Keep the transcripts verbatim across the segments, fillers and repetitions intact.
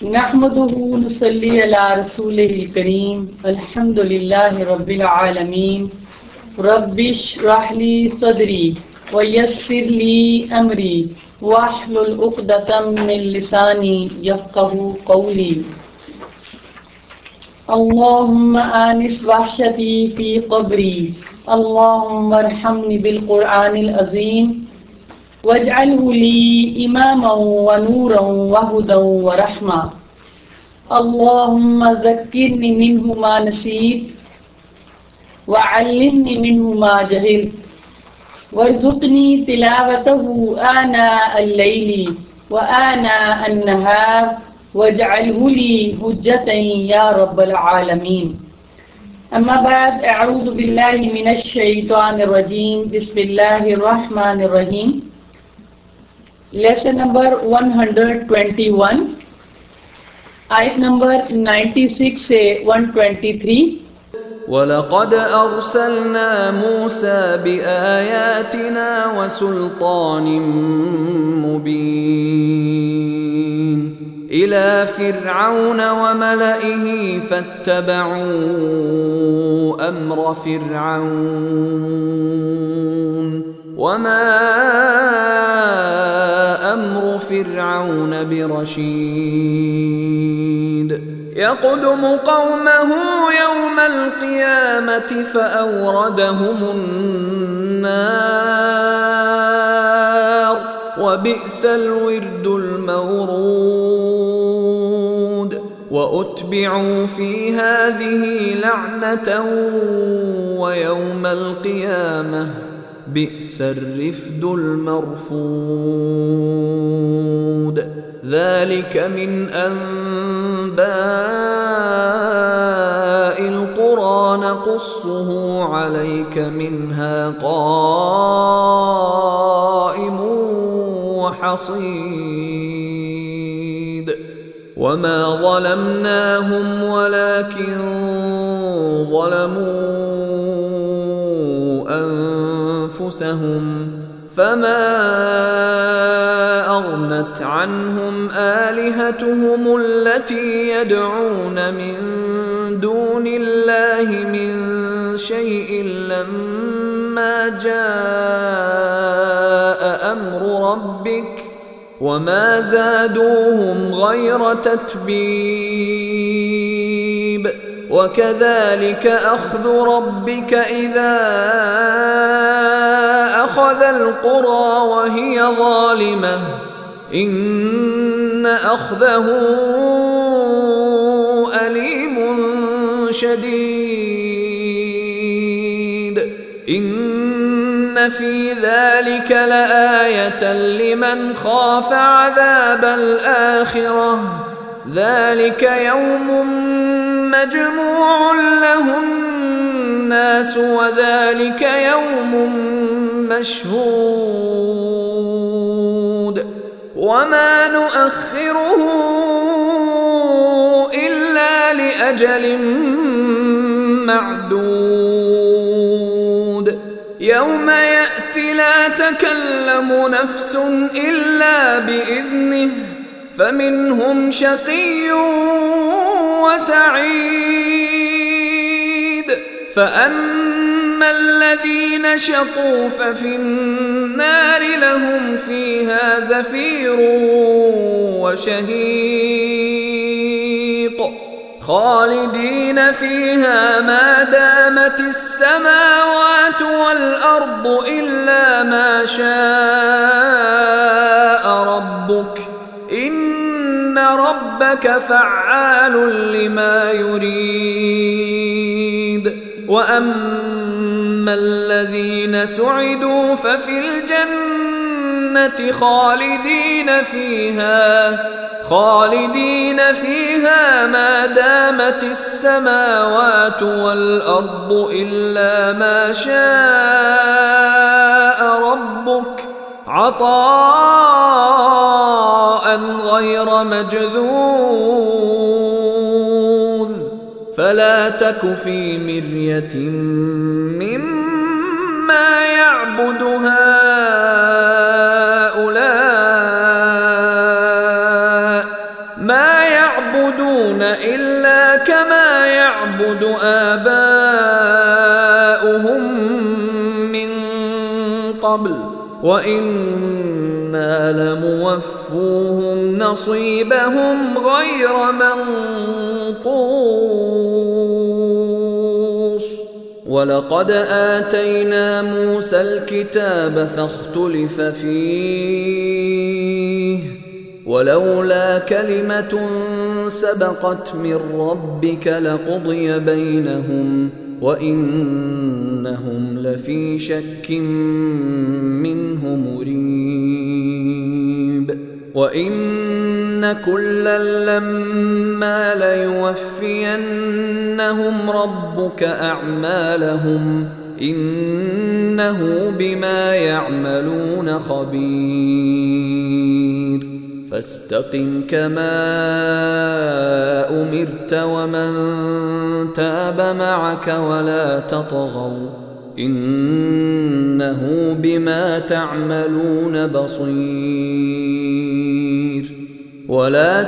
नहमदुहु नुसल्ली अला रसूलिल करीम अल्हम्दुलिल्लाहि रब्बिल आलमीन रब्बिश्रह ली सदरी व यस्सिर ली अमरी वाहलुल उक़दतम मिन लिसानी यफ़क़हू क़ौली। अल्लाहुम्मा आनिस वहशती फ़ी क़ब्री अल्लाहुम्मा अरहमनी बिल क़ुरआनिल अज़ीम वजअलहु ली इमामन व नूरन व हुदन व रहमा। अल्लाहुम्मा ज़क्किरनी मिन्हु मा नसीत व अल्लिमनी मिन्हु मा जहिलत वर्ज़ुक़नी तिलावतहु आना अल-लैली व आना अन-नहार वजअलहु ली हुज्जतन या रब्बल आलमीन। अम्मा बाद, अऊज़ु बिल्लाहि मिनश शैतानिर रजीम, बिस्मिल्लाहिर रहमानिर रहीम। Lesson number one hundred twenty-one, आयत नंबर ninety-six से one twenty-three। वलक़द अर्सलना मूसा बिआयातिना वसुल्तानिम मुबीन इला फ़िरऔन वमलइही फ़त्तबअू अम्र फ़िरऔन वमा अम्रु फ़िरऔन बिरशीद यक़दुमु क़ौमहु यौमल क़ियामति फ़अौरदहुमुन्नार वबिअसल विर्दुल मवरूद वउत्बिअू फ़ी हाज़िही लअनतन वयौमल क़ियामह बिअसल रिफ़दुल मरफ़ूद। ذلك من أنباء القرى نقصه عليك منها قائم وحصيد وما ظلمناهم ولكن ظلموا أنفسهم فما أغنت عنهم آلهتهم التي يدعون من دون الله من شيء لما جاء أمر ربك وما زادوهم غير تتبيب وكذلك أخذ ربك إذا أخذ القرى وهي ظالمة إن أخذه أليم شديد إن في ذلك لآية لمن خاف عذاب الآخرة ذلك يوم مجموع له الناس وذلك يوم مشهود وما نؤخره إلا لأجل معدود يوم يأتي لا تكلم نفس إلا بإذنه فمنهم شقي وسعيد فأما الذين شقوا ففي النار لهم فيها زفير وشهيق خالدين فيها ما دامت السماوات والأرض إلا ما شاء ربك إن ربك فعال لما يريد وأما الذين سعدوا ففي الجنة خالدين فيها خالدين فيها ما دامت السماوات والأرض إلا ما شاء ربك عطاء غير مجذوذ فلا تك في مرية مما يعبد هؤلاء ما يعبد يعبدون إلا كما يعبد آباؤهم من قبل وإنا لموفوهم نصيبهم غير منقوص ولقد آتينا موسى الكتاب فاختلف فيه ولولا كلمة سبقت من ربك لقضي بينهم وإنهم لفي شك منه مريب وإن كلا لما ليوفينهم ربك أعمالهم إنه بما يعملون خبير فاستقم كما أمرت ومن تاب معك ولا تطغوا إنه بما تعملون بصير ولا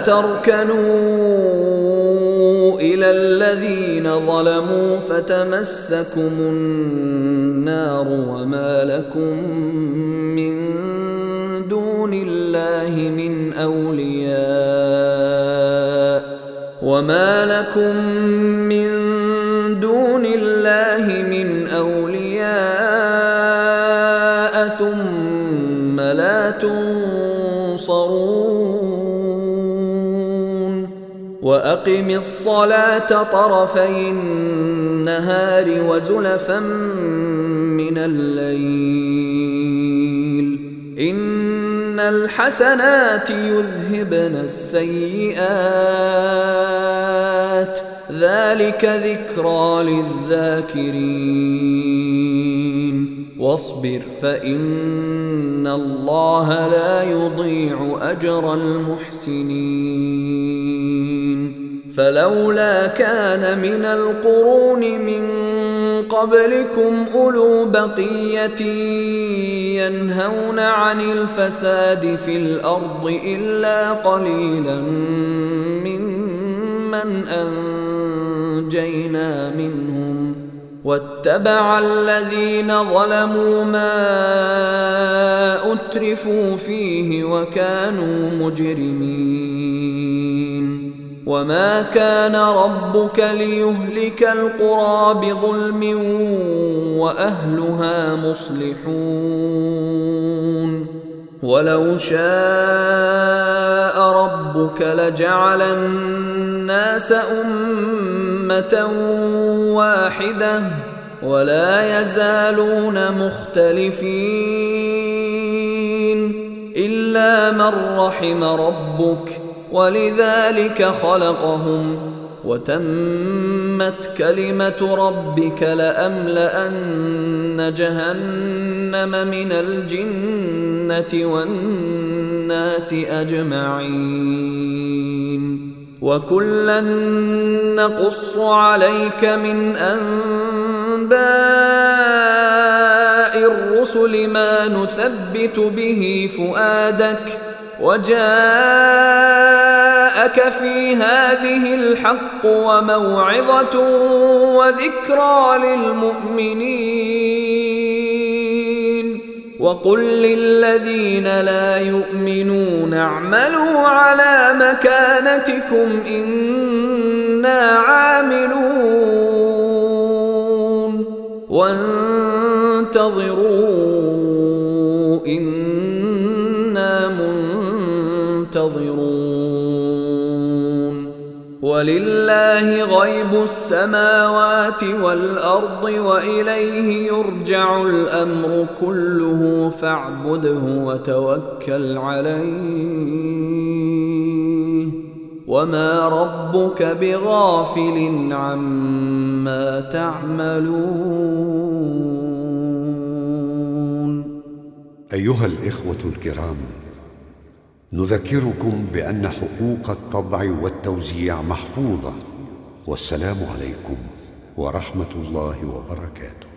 تركنوا إلى الذين ظلموا فتمسكم النار وما لكم من دون الله من أولياء وما لكم من دون الله من أولياء ثم لا تنصرون وأقم الصلاة طرفي النهار وزلفا من الليل إن الحسنات يذهبن السيئات ذلك ذكرى للذاكرين واصبر فإن الله لا يضيع أجر المحسنين فلولا كان من القرون من قبلكم أولو بقية ينهون عن الفساد في الأرض إلا قليلا ممن أنجينا منهم واتبع الذين ظلموا ما أترفوا فيه وكانوا مجرمين وما كان ربك ليهلك القرى بظلم وأهلها مصلحون ولو شاء ربك لجعل الناس أمة واحدة ولا يزالون مختلفين إلا من رحم ربك ولذلك خلقهم وتمت كلمة ربك لأملأن جهنم من الجنة والناس أجمعين وكلا نقص عليك من أنباء الرسل ما نثبت به فؤادك وجاءك في هذه الحق وموعظة وذكرى للمؤمنين وقل للذين لا يؤمنون اعملوا على مكانتكم إنا عاملون وانتظروا إنا منتظرون ولله غيب السماوات والأرض وإليه يرجع الأمر كله فاعبده وتوكل عليه وما ربك بغافل عما تعملون. أيها الإخوة الكرام، نذكركم بأن حقوق الطبع والتوزيع محفوظة، والسلام عليكم ورحمة الله وبركاته.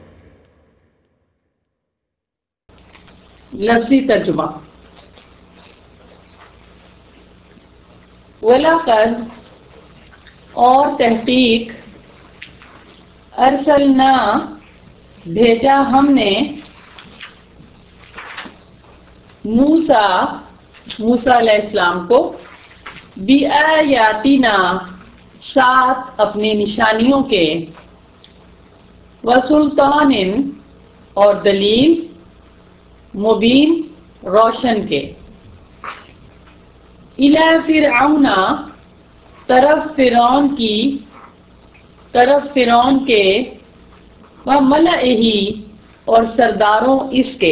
لفظي ترجمة. ولقد اور تحقیق ارسلنا بھیجا ہم نے موسیٰ موسیٰ علیہ السلام کو بِآیاتنا ساتھ اپنے نشانیوں کے وسلطان اور دلیل مبین روشن کے الی فرعون طرف فرعون کی طرف فرعون کے و ملئہ اور سرداروں اس کے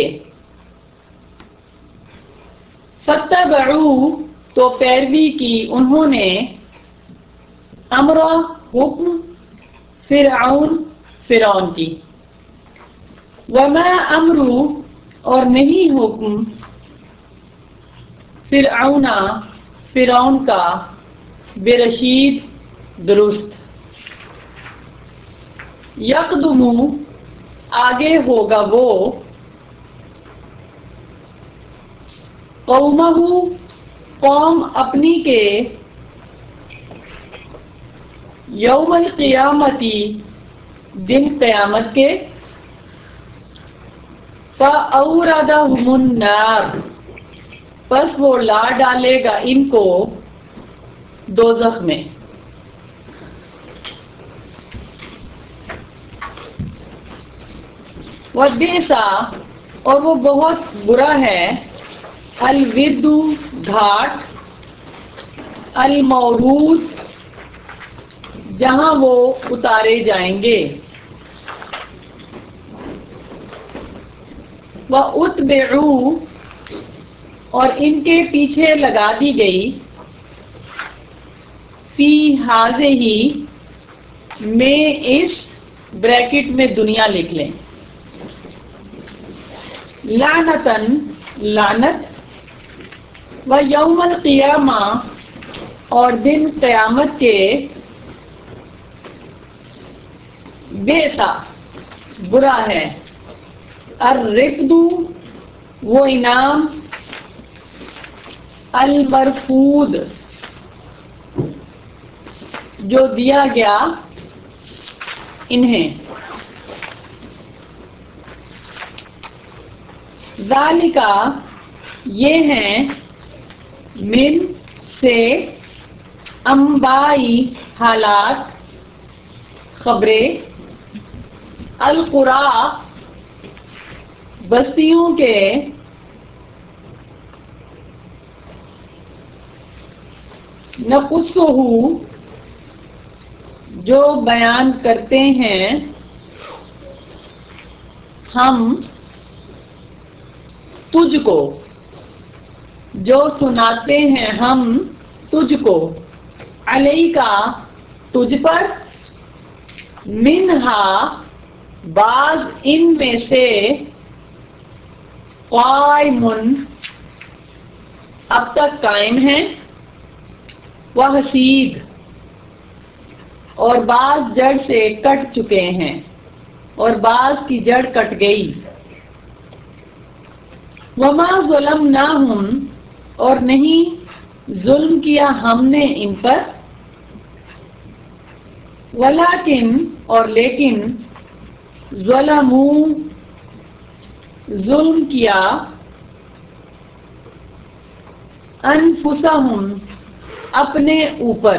فتبعوا تو پیروی کی انہوں نے امر حکم فرعون فرعون کی وما امر اور نہیں حکم فرعون فرعون کا برشید درست یقدم آگے ہوگا وہ قومہ قوم اپنی کے یوم القیامتی دن قیامت کے فَأَوْرَدَهُمُ النَّارِ پس وہ لا ڈالے گا ان کو دوزخ میں وَبِئْسَ اور وہ بہت برا ہے الورد گھاٹ المورود جہاں وہ اتارے جائیں گے وَأُتْبِعُوا اور ان کے پیچھے لگا دی گئی فی ہذہ میں اس بریکٹ میں دنیا لکھ لیں لعنتاً لعنت و یوم القیامہ اور دن قیامت کے بیسا برا ہے الرفد وہ انعام المرفود جو دیا گیا انہیں ذالکا یہ ہیں من سے انبائی حالات خبریں القرى بستیوں کے نقصہ جو بیان کرتے ہیں ہم تجھ کو جو سناتے ہیں ہم تجھ کو علیکا تجھ پر منہا بعض ان میں سے قائمن اب تک قائم ہیں وحسید اور بعض جڑ سے کٹ چکے ہیں اور بعض کی جڑ کٹ گئی وما ظلمناہم اور نہیں ظلم کیا ہم نے ان پر ولیکن اور لیکن ظلموا ظلم کیا انفسہم اپنے اوپر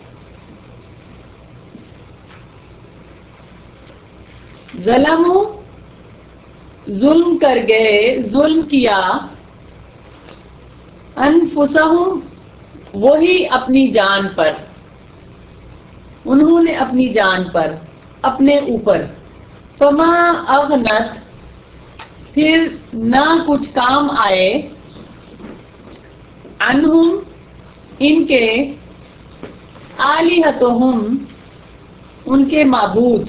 ظلموا ظلم کر گئے ظلم کیا انفسہم وہی اپنی جان پر انہوں نے اپنی جان پر اپنے اوپر فما اغنت پھر نہ کچھ کام آئے عنہم ان کے آلہتہم ان کے معبود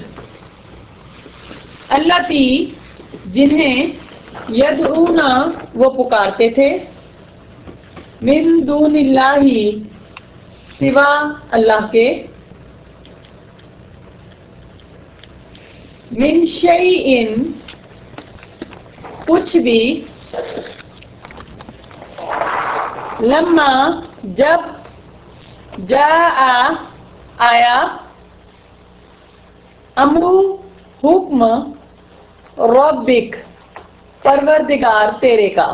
اللتی جنہیں یدعونا وہ پکارتے تھے من دون اللہ سوا اللہ کے من شیئن کچھ بھی لما جب جاء آیا امرو حکم ربک پروردگار تیرے کا،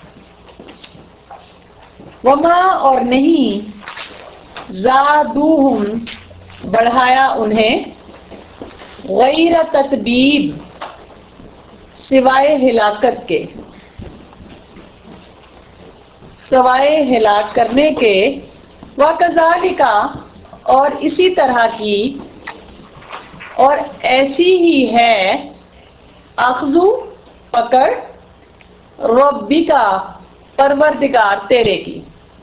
وما اور نہیں زادوہم بڑھایا انہیں غیر تتبیب سوائے ہلاکت کے، سوائے ہلاک کرنے کے، وَكَذَلِكَ اور اسی طرح کی اور ایسی ہی ہے اخذو پکڑ ربک پروردگار تیرے کی،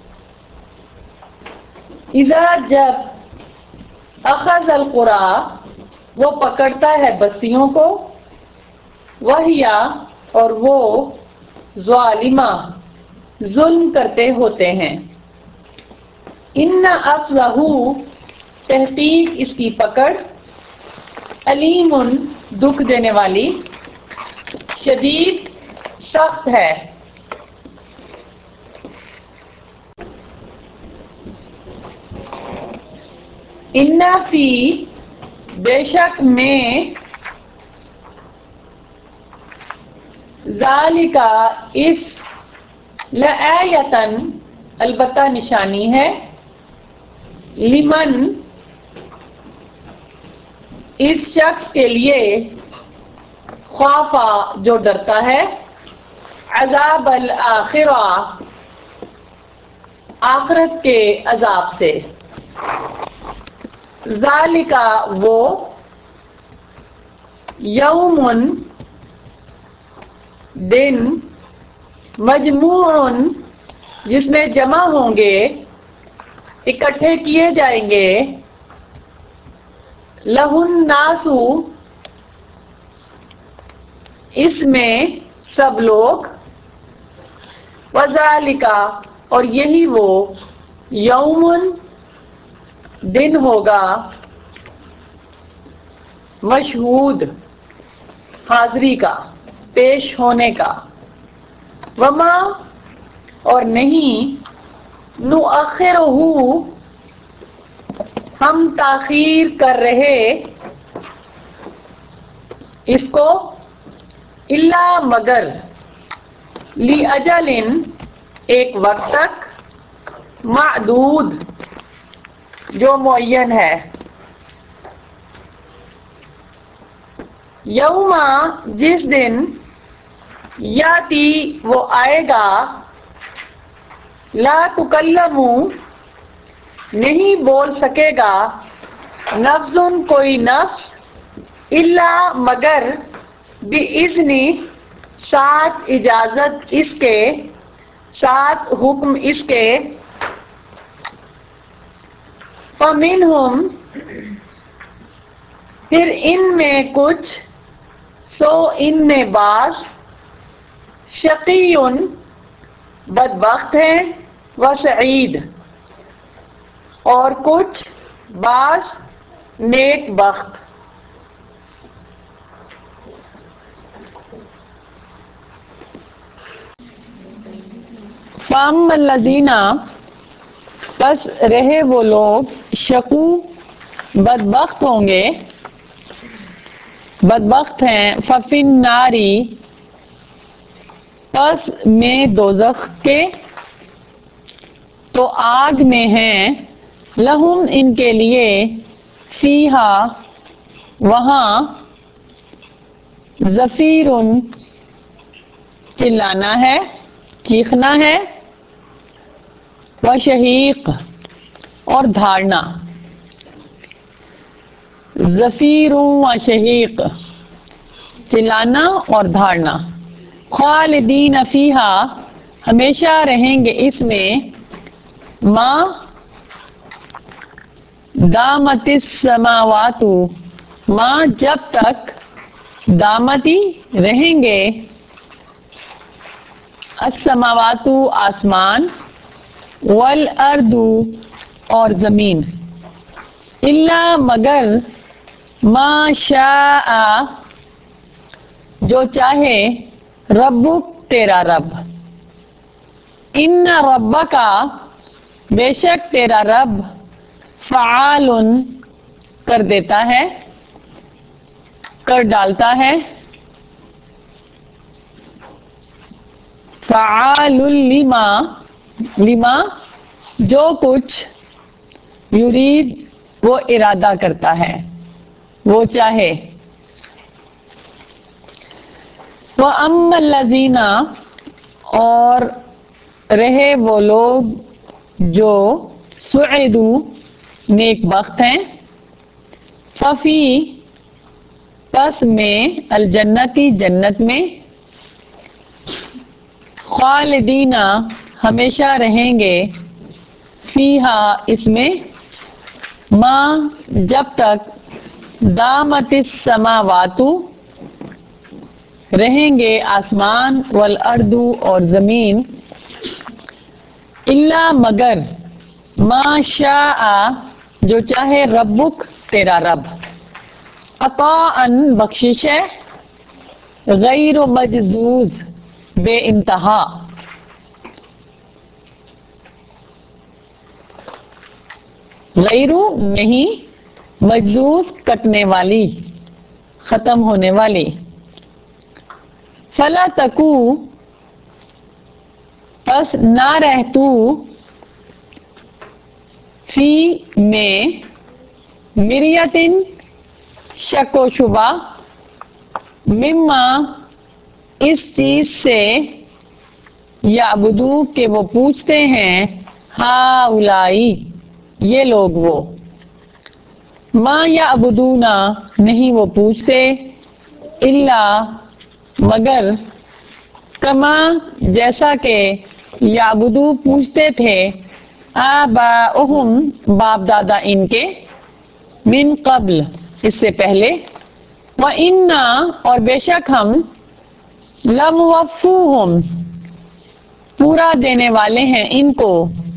اذا جب اخذ القری وہ پکڑتا ہے بستیوں کو، وہیا اور وہ ظالمہ ظلم کرتے ہوتے ہیں، ان اخذہ تحقیق اس کی پکڑ، علیم دکھ دینے والی، شدید سخت ہے۔ ان فی بے شک میں ذالک اس لآیتن البتہ نشانی ہے، لمن اس شخص کے لیے خوافا جو ڈرتا ہے، عذاب الآخرہ آخرت کے عذاب سے، ذالک وہ یوم دن مجموع جس میں جمع ہوں گے، اکٹھے کیے جائیں گے، لہ الناس اس میں سب لوگ، وذالک اور یہی وہ یوم دن ہوگا، مشہود حاضری کا، پیش ہونے کا، وما اور نہیں نؤخرہ ہم تاخیر کر رہے اس کو، الا مگر، لی اجل ایک وقت تک، معدود جو معین ہے، یوم جس دن، یاتی وہ آئے گا، لا تکلم نہیں بول سکے گا، نفس کوئی نفس، الا مگر، بِإِذْنِ ساتھ اجازت اس کے، ساتھ حکم اس کے، فَمِنْهُمْ پھر ان میں کچھ، سو ان میں بعض، شقیٌ بدبخت ہیں، وسعید اور کچھ بعض نیک بخت۔ فَأَمَّا الَّذِينَ بس رہے وہ لوگ، شقو بدبخت ہوں گے، بدبخت ہیں، فَفِي النَّارِ پس میں دوزخ کے، تو آگ میں ہیں، لہم ان کے لیے، فیہا وہاں، زفیرن چلانا ہے، چیخنا ہے، وشہیق اور دھاڑنا، زفیر و شہیق چلانا اور دھاڑنا، خالدین فیہا ہمیشہ رہیں گے اس میں، ما دامت السماوات ما جب تک، دامتی رہیں گے، السماوات آسمان، والارض اور زمین، الا مگر، ما شاء جو چاہے، ربک تیرا رب، ان ربک بے شک تیرا رب، فعال کر دیتا ہے، کر ڈالتا ہے، فعال لما لما جو کچھ یرید وہ ارادہ کرتا ہے، وہ چاہے. وَأَمَّا الَّذِينَ اور رہے وہ لوگ جو سعدوا نیک بخت ہیں، ففی پس میں الجنتی جنت میں، خالدین ہمیشہ رہیں گے، فیہا اس میں، ما جب تک دامت السماوات رہیں گے آسمان، والارض اور زمین، الا مگر، ما شاء جو چاہے، ربک تیرا رب، عطاءً بخشش ہے، غیر مجزوز بے انتہا، غیر نہیں، مجزوز کٹنے والی، ختم ہونے والی. فلا تکو پس نہ رہ تو، فی میں، مریتن شک و شبہ، مما اس چیز سے، یعبدو کہ وہ پوچھتے ہیں، ہاؤلائی یہ لوگ، وہ ما یعبدونا نہیں وہ پوچھتے، الا مگر، کما جیسا کہ، یعبدو پوچھتے تھے، آباؤہم باپ دادا ان کے، من قبل اس سے پہلے، وَإِنَّا اور بے شک ہم، لَمُوَفُّوهُم پورا دینے والے ہیں ان کو،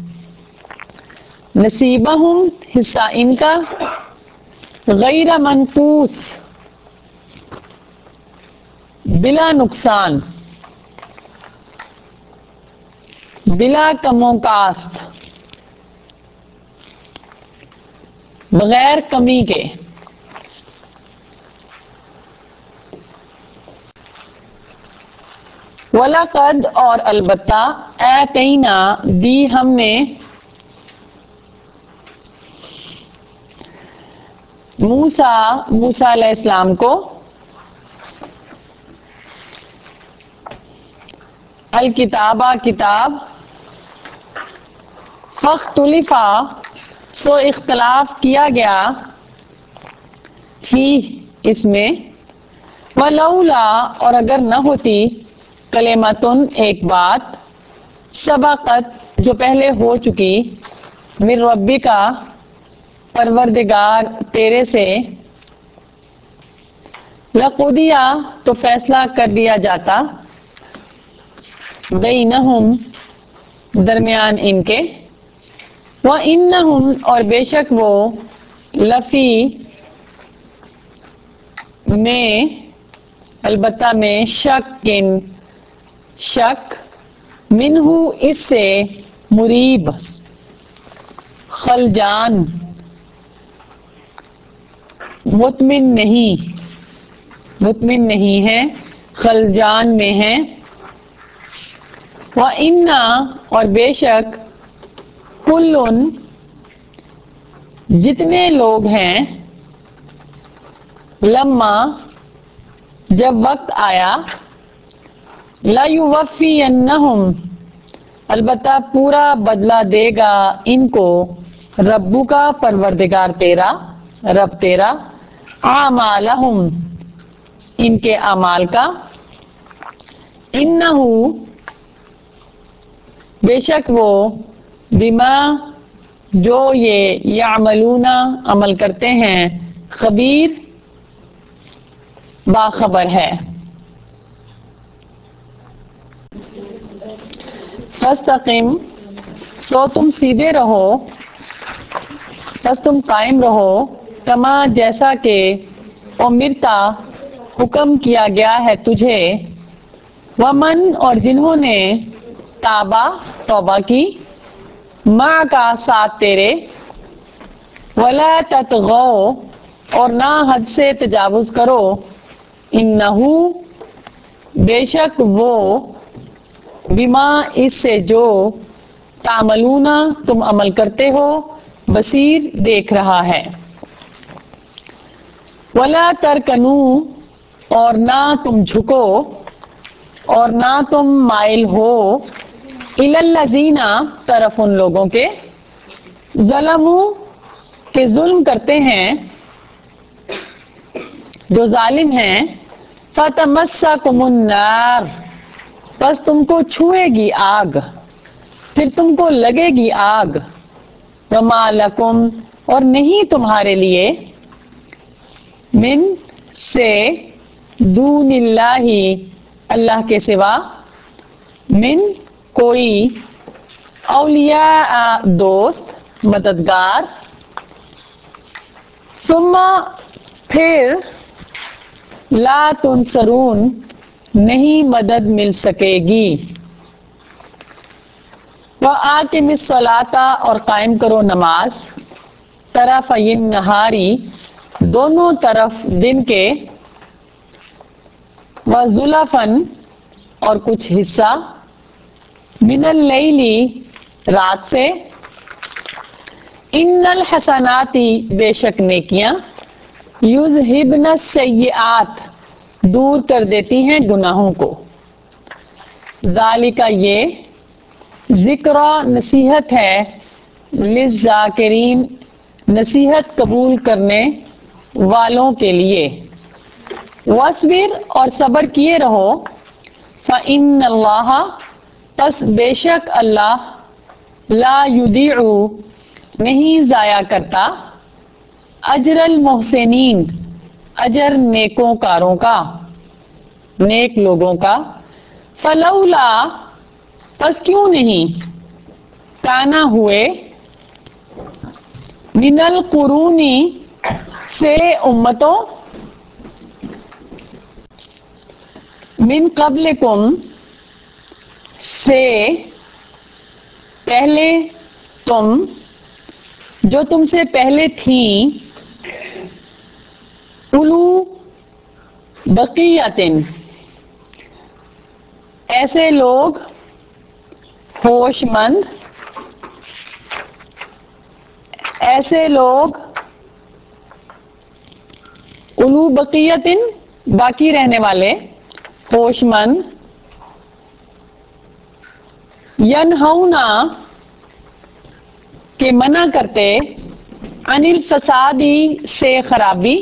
نصیبہم حصہ ان کا، غیر منقوص بلا نقصان، بلا کم و کاست، بغیر کمی کے. وَلَقَدْ اور البتہ، آتَيْنَا دی ہم نے، موسیٰ موسیٰ علیہ السلام کو، الکتابہ کتاب، فاختلفا سو اختلاف کیا گیا، فی اس میں، ولولا اور اگر نہ ہوتی، کلمتن ایک بات، سبقت جو پہلے ہو چکی، من ربی کا پروردگار تیرے سے، لقضیہ تو فیصلہ کر دیا جاتا، بینہم درمیان ان کے، وَإِنَّهُمْ اور بے شک وہ، لفی میں البتہ میں، شک ان شک، منہ اس سے، مریب خلجان مطمئن نہیں، مطمئن نہیں ہے، خلجان میں ہے. وَإِنَّا اور بے شک، کلن جتنے لوگ ہیں، لما جب وقت آیا، لَيُوَفِّيَنَّهُمْ البتہ پورا بدلہ دے گا ان کو، ربو کا پروردگار تیرا، رب تیرا، اعمالہم ان کے اعمال کا، انہو بے شک وہ، بما جو یہ، یعملون عمل کرتے ہیں، خبیر باخبر ہے. فاستقم سو تم سیدھے رہو، بس تم قائم رہو، کما جیسا کہ، امرتا حکم کیا گیا ہے تجھے، ومن اور جنہوں نے، تابا توبہ کی، ماں کا ساتھ تیرے، ولا تطغوا اور نہ حد سے تجاوز کرو، انہو بے شک وہ، بما اس سے جو، تعملون تم عمل کرتے ہو، بصیر دیکھ رہا ہے۔ ولا ترکنوا اور نہ تم جھکو اور نہ تم مائل ہو، الی الذین طرف ان لوگوں کے، ظلموا کہ ظلم کرتے ہیں، جو ظالم ہیں، فتمسکم النار بس تم کو چھوئے گی آگ، پھر تم کو لگے گی آگ، وما لکم اور نہیں تمہارے لیے، من سے، دون اللہ اللہ کے سوا، من کوئی، اولیاء دوست مددگار، ثم پھر، لا تنصرون نہیں مدد مل سکے گی، وآقم الصلاۃ اور قائم کرو نماز، طرفی النہاری دونوں طرف دن کے، وزلفن اور کچھ حصہ، من اللیل رات سے، ان الحسنات بے شک نیکیاں، یذہبن السیئات دور کر دیتی ہیں گناہوں کو، ذالک یہ، ذکر نصیحت ہے، للذاکرین نصیحت قبول کرنے والوں کے لیے، واصبر اور صبر کیے رہو، فإن اللہ پس بے شک اللہ، لا یضیع نہیں ضائع کرتا، اجر المحسنین اجر نیکوں کاروں کا، نیک لوگوں کا، فلولا پس کیوں نہیں، کانا ہوئے، من القرونی سے امتوں، من قبلکم سے پہلے تم، جو تم سے پہلے تھیں، اولو بقیتن ایسے لوگ، ہوش مند ایسے لوگ، اولو بقیتن باقی رہنے والے، ہوش مند، ینہونا کہ منع کرتے، عن الفسادی سے خرابی،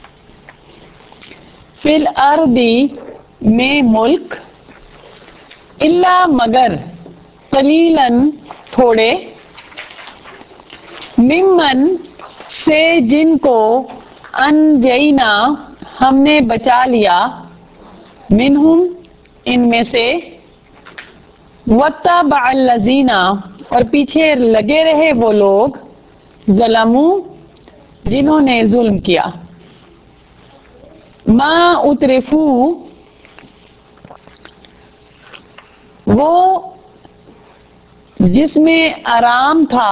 فی الارض میں ملک، الا مگر، قلیلاً تھوڑے، ممن سے جن کو، انجینا ہم نے بچا لیا، منہم ان میں سے، واتبع الذین اور پیچھے لگے رہے وہ لوگ، ظلموا جنہوں نے ظلم کیا، ما اترفوا وہ جس میں آرام تھا،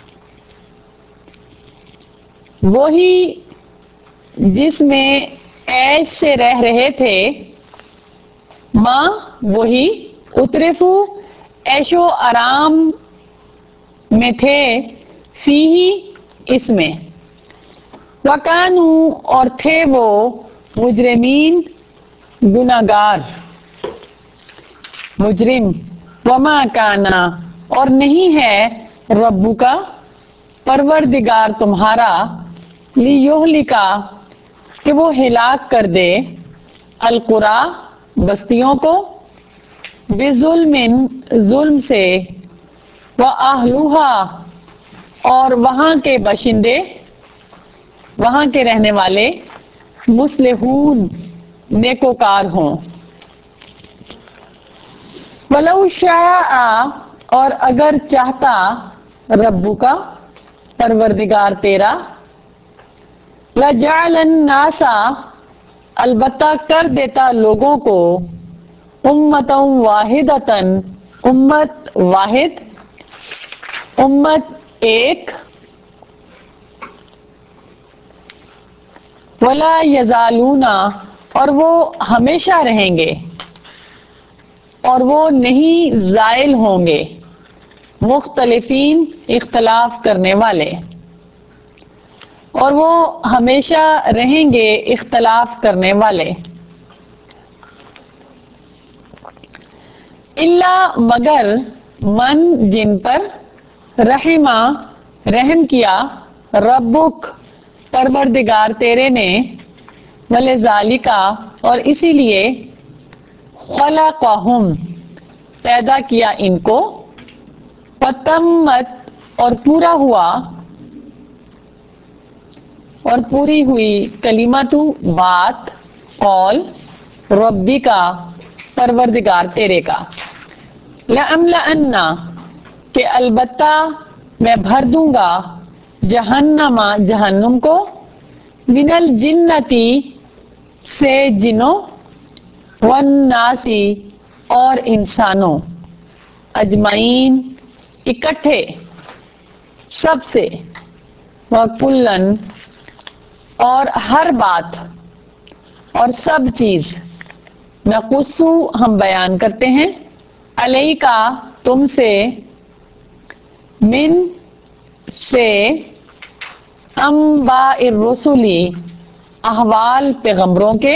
وہی جس میں عیش سے رہ رہے تھے، ما وہی، اترفو عیش و آرام میں تھے، فیہی اس میں، وکانو اور تھے وہ، مجرمین گناہگار، مجرم، وما کانا اور نہیں ہے، ربو کا پروردگار تمہارا، لیہلکا کہ وہ ہلاک کر دے، القریٰ بستیوں کو، بظلم ظلم سے، وَأَهْلُهَا اور وہاں کے باشندے، وہاں کے رہنے والے، مصلحون نیکوکار ہوں، وَلَوْ شَاءَ اور اگر چاہتا، ربو کا پروردگار تیرا، لَجَعَلَ النَّاسَ البتہ کر دیتا لوگوں کو، امتاً واحدتاً امت واحد، امت ایک، ولا یزالون اور وہ ہمیشہ رہیں گے اور وہ نہیں زائل ہوں گے، مختلفین اختلاف کرنے والے، اور وہ ہمیشہ رہیں گے اختلاف کرنے والے، اللہ مگر من جن پر رحمہ رحم کیا ربک پروردگار تیرے نے، ولذالک اور اسی لیے خلقہم پیدا کیا ان کو، وتمت اور پورا ہوا اور پوری ہوئی، کلمۃ بات، قول ربی کا پروردگار تیرے کا، لَأَمْلَأَنَّ کہ البتہ میں بھر دوں گا، جہنم جہنم کو، من الجنتی سے جنوں، والناسی اور انسانوں، اجمعین اکٹھے، سب سے، وَكُلًّا اور ہر بات اور سب چیز، نقصو ہم بیان کرتے ہیں، علیکا تم سے، من سے، انباء الرسلی احوال پیغمبروں کے،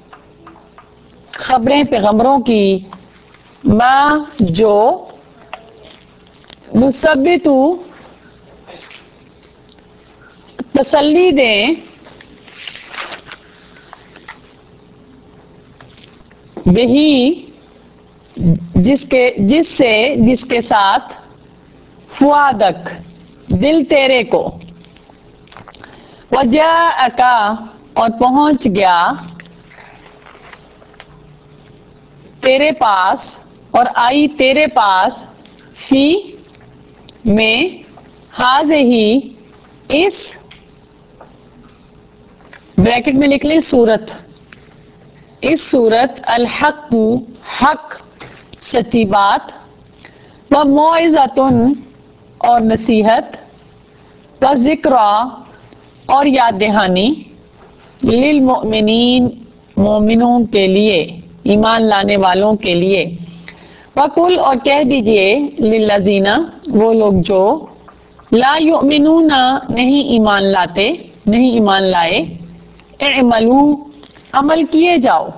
خبریں پیغمبروں کی، ما جو نثبت تسلی دیں، بہی جس کے جس سے جس کے ساتھ، فؤادک دل تیرے کو، وجاءک اور پہنچ گیا تیرے پاس اور آئی تیرے پاس، فی میں، ہذہ اس، بریکٹ میں لکھ لیں سورت، اس سورت، الحق حق سچی بات، و موعظۃ اور نصیحت، و ذکرى اور یاد دہانی، للمؤمنین مومنوں کے لیے، ایمان لانے والوں کے لیے، وقل اور کہہ دیجئے، للذین وہ لوگ جو، لا یؤمنون نہیں ایمان لاتے، نہیں ایمان لائے، اعملوا عمل کیے جاؤ،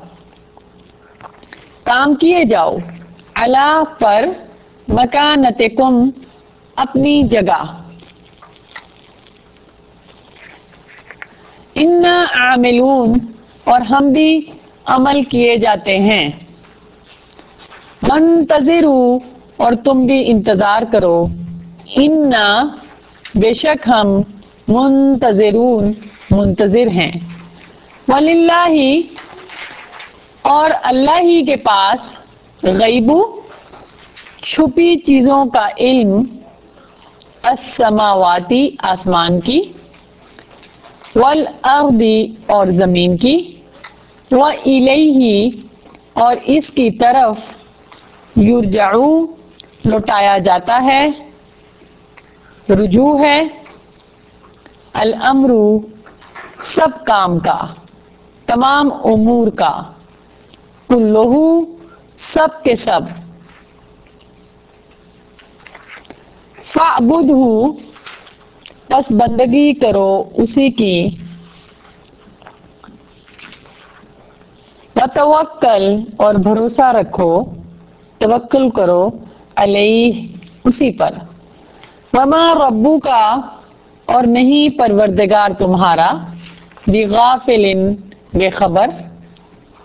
کام کیے جاؤ، علی پر، مکانتکم اپنی جگہ، انا عاملون اور ہم بھی عمل کیے جاتے ہیں، منتظروا اور تم بھی انتظار کرو، انا بے شک ہم، منتظرون منتظر ہیں، وللہ اور اللہ ہی کے پاس، غیب چھپی چیزوں کا علم، السماواتی آسمان کی، والارض اور زمین کی، وإلیہ اور اس کی طرف، یرجعو لوٹایا جاتا ہے، رجوع ہے، الامر سب کام کا، تمام امور کا، کلہ سب کے سب، فاعبدہ پس بندگی کرو اسی کی، وتوکل اور بھروسہ رکھو، توکل کرو، علیہ اسی پر، وما ربک اور نہیں پروردگار تمہارا، بغافل بے خبر،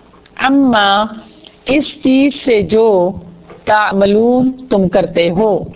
عما اس چیز سے جو، تعملون تم کرتے ہو۔